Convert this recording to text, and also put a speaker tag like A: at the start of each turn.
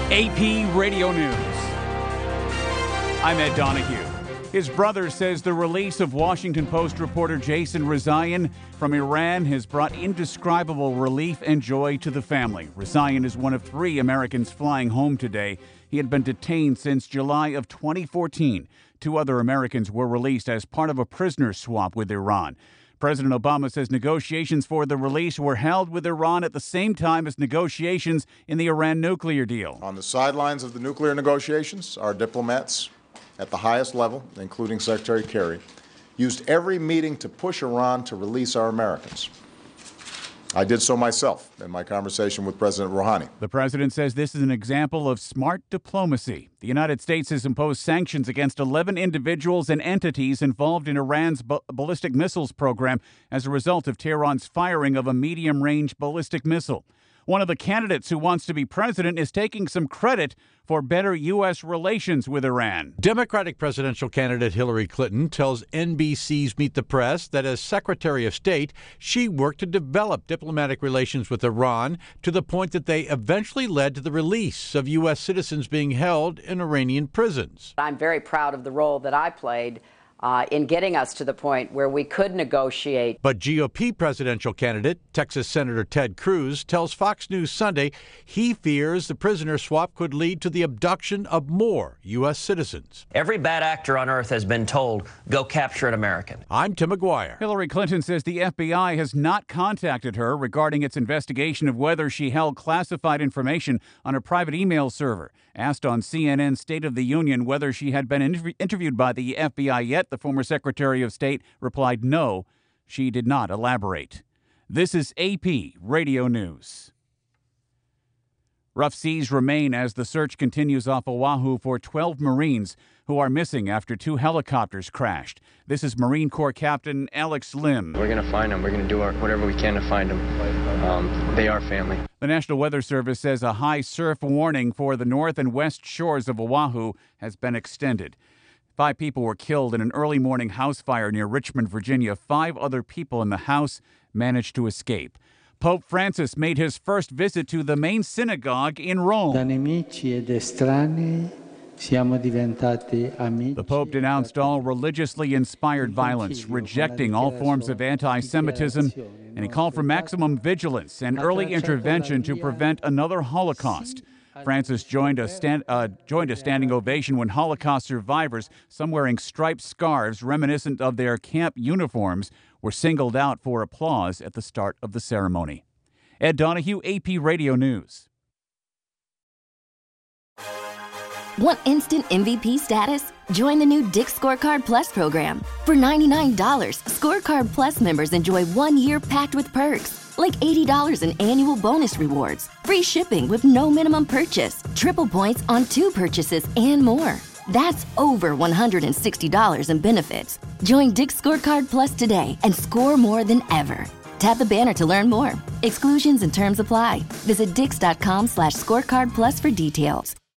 A: AP Radio News. I'm Ed Donahue. His brother says the release of Washington Post reporter Jason Rezaian from Iran has brought indescribable relief and joy to the family. Rezaian is one of 3 Americans flying home today. He had been detained since July of 2014. 2 other Americans were released as part of a prisoner swap with Iran. President Obama says negotiations for the release were held with Iran at the same time as negotiations in the Iran nuclear deal.
B: On the sidelines of the nuclear negotiations, our diplomats at the highest level, including Secretary Kerry, used every meeting to push Iran to release our Americans. I did so myself in my conversation with President Rouhani.
A: The president says this is an example of smart diplomacy. The United States has imposed sanctions against 11 individuals and entities involved in Iran's ballistic missiles program as a result of Tehran's firing of a medium-range ballistic missile. One of the candidates who wants to be president is taking some credit for better U.S. relations with Iran.
C: Democratic presidential candidate Hillary Clinton tells NBC's Meet the Press that as Secretary of State, she worked to develop diplomatic relations with Iran to the point that they eventually led to the release of U.S. citizens being held in Iranian prisons.
D: I'm very proud of the role that I played in getting us to the point where we could negotiate.
C: But GOP presidential candidate, Texas Senator Ted Cruz, tells Fox News Sunday he fears the prisoner swap could lead to the abduction of more U.S. citizens.
E: Every bad actor on earth has been told, go capture an American.
C: I'm Tim McGuire.
A: Hillary Clinton says the FBI has not contacted her regarding its investigation of whether she held classified information on a private email server. Asked on CNN's State of the Union whether she had been interviewed by the FBI yet, the former Secretary of State replied no, she did not elaborate. This is AP Radio News. Rough seas remain as the search continues off Oahu for 12 Marines who are missing after 2 helicopters crashed. This is Marine Corps Captain Alex Lim.
F: We're going to find them. We're going to do whatever we can to find them. They are family.
A: The National Weather Service says a high surf warning for the north and west shores of Oahu has been extended. 5 people were killed in an early morning house fire near Richmond, Virginia. 5 other people in the house managed to escape. Pope Francis made his first visit to the main synagogue in Rome. The Pope denounced all religiously inspired violence, rejecting all forms of anti-Semitism, and he called for maximum vigilance and early intervention to prevent another Holocaust. Francis joined a standing ovation when Holocaust survivors, some wearing striped scarves reminiscent of their camp uniforms, were singled out for applause at the start of the ceremony. Ed Donahue, AP Radio News.
G: Want instant MVP status? Join the new Dick's Scorecard Plus program. For $99, Scorecard Plus members enjoy 1 year packed with perks, like $80 in annual bonus rewards, free shipping with no minimum purchase, triple points on 2 purchases, and more. That's over $160 in benefits. Join Dick's Scorecard Plus today and score more than ever. Tap the banner to learn more. Exclusions and terms apply. Visit Dix.com/scorecard plus for details.